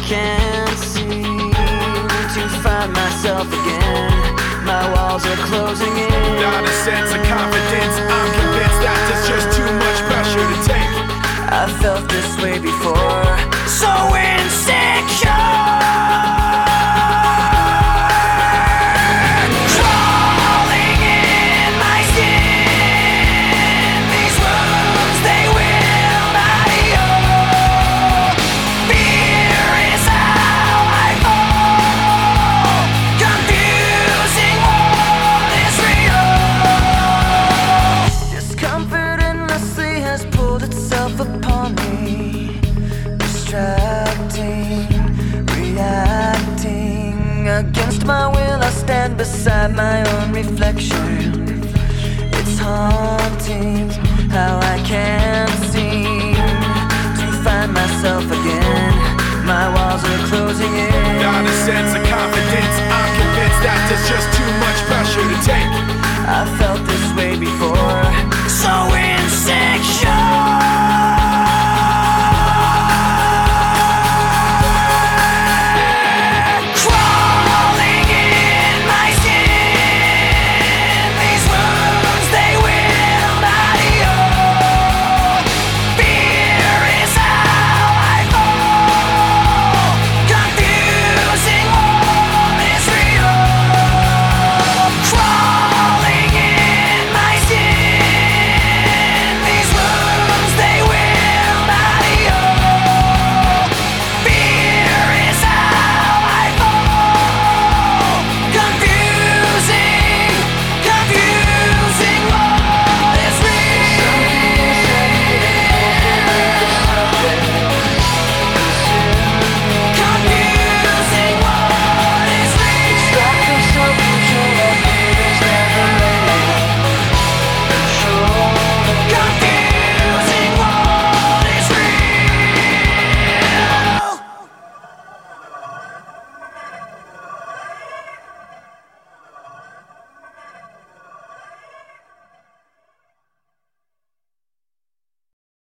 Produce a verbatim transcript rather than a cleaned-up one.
can't seem to find myself again. My walls are closing in. Not a sense of confidence. I'm convinced that there's just too much pressure to take. I felt this way before, so insecure. Crawling in my skin, these wounds they will not heal. Fear is how I fall, confusing what is real. Discomfort endlessly has pulled itself upon me, distracting, reacting. Against my will I stand beside my own reflection. It's haunting how I can't seem to find myself again. My walls are closing in. Not a sense of confidence. I'm